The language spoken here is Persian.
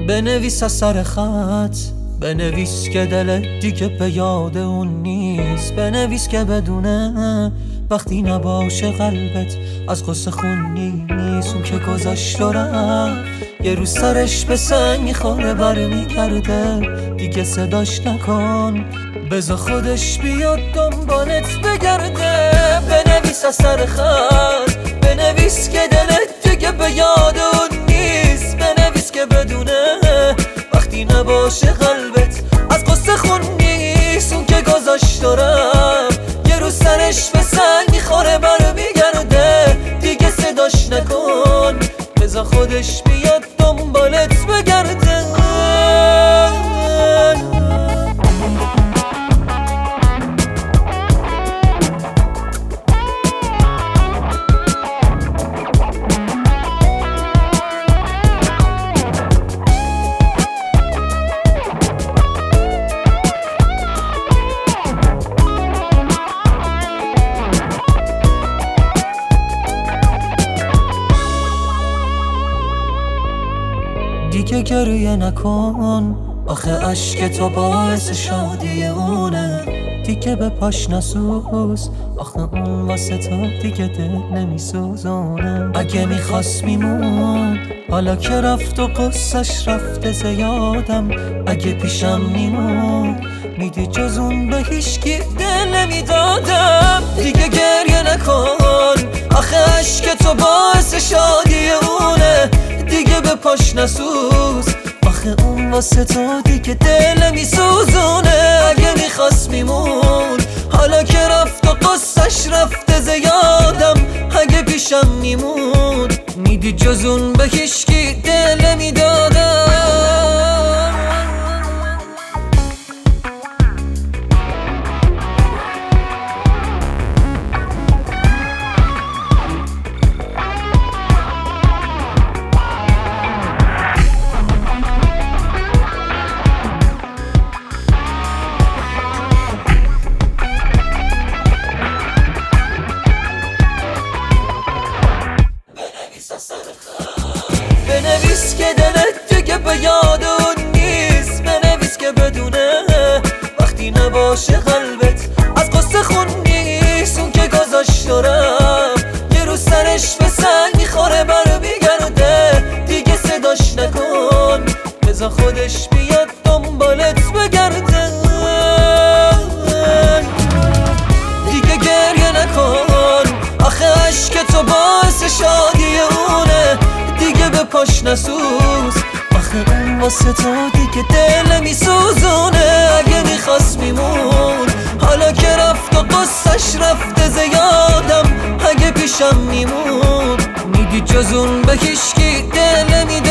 بنویس از سر خط، بنویس که دلت دیگه به یاد اون نیست. بنویس که بدونه وقتی نباشه قلبت از قصه خون نیست. اون که گذاشت و رفت یه روز سرش به سنگ میخوره برمیگرده، دیگه صداش نکن بذار خودش بیاد دنبالت بگرده. بنویس از سر خط، بنویس که دلت دیگه به یاد اون نیست. بنویس که بدونه وقتی نباشه قلبت از قصه خون نیست. اون که گذاشت و رفت یه روز سرش به سنگ میخوره برمیگرده، دیگه صداش نکن بذار خودش بیاد دنبالت بگرده. دیگه گریه نکن، آخه عشق تو باعث شادی اونه. دیگه به پاش نسوز، آخه اون واسه تو دیگه دل نمیسوزونه. اگه میخواست میمون، حالا که رفت و قصهش رفته زیادم. اگه پیشم میمون میدی جز اون به هیچکی دل نمیدادم. دیگه گریه نکن، آخه عشق تو باعث شادی اونه. دیگه به پاش نسوز، آخه اون واسه تو دیگه دل نمیسوزونه. اگه میخواست میمون، حالا که رفت و قصهش رفته زیادم. اگه پیشم میمون میدی جز اون به هیچکی دل نمیدادم. بنویس که دلت دیگه به یاد اون نیست. بنویس که بدونه وقتی نباشه قلبت از قصه خون نیست. اون که گذاشت و رفت یه روز سرش به سنگ میخوره برمیگرده، دیگه صداش نکن بذار خودش بیاد دنبالت بگرده. دیگه گریه نکن، آخه عشق تو باعث شادی اونه. دیگه به پاش نسوز، آخه اون واسه تو دیگه دل نمیسوزونه. اگه میخواست میمون، حالا که رفت و قصهش رفته زیادم. اگه پیشم میمون میدی جز اون به هیچکی دل نمیده.